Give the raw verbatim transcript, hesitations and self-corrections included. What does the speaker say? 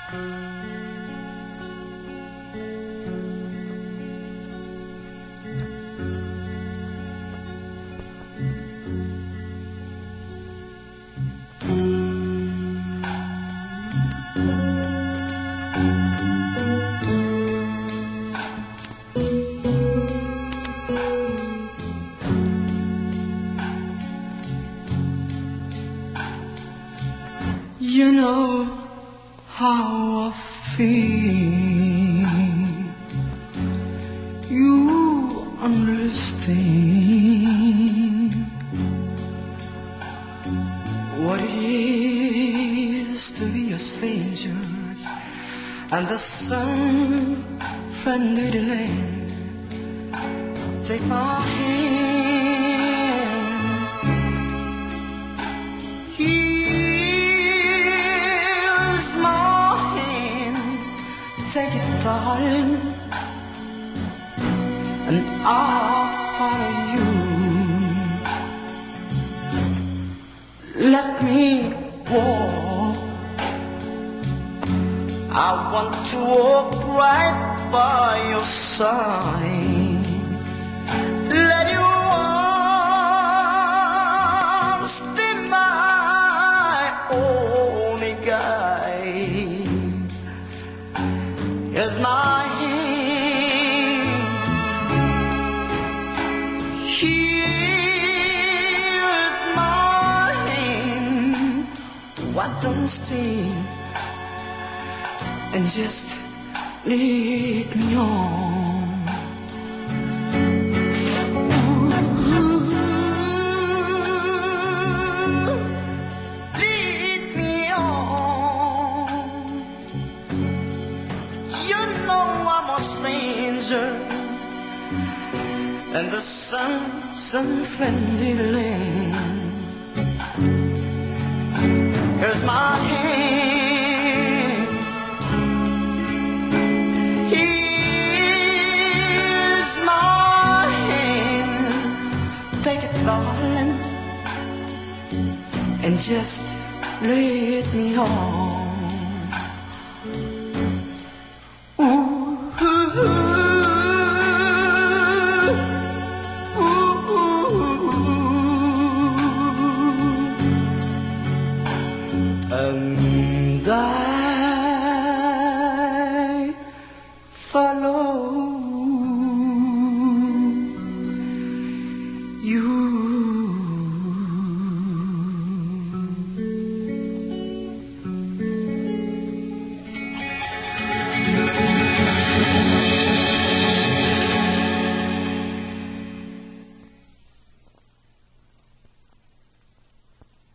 You know how I feel. You understand what it is to be a stranger and the sun friendly land. Take my hand. Here's my hand. Take it, darling, and I'll follow you. Let me walk. I want to walk right by your side. Let your arms be my only guide. Here's my hand. Here's my hand. Why don't you stay and just lead me on? Lead me on. You know I'm a stranger and the sun's unfriendly land. Here's my hand. Here's my hand. Take it, darling, and just lead me on.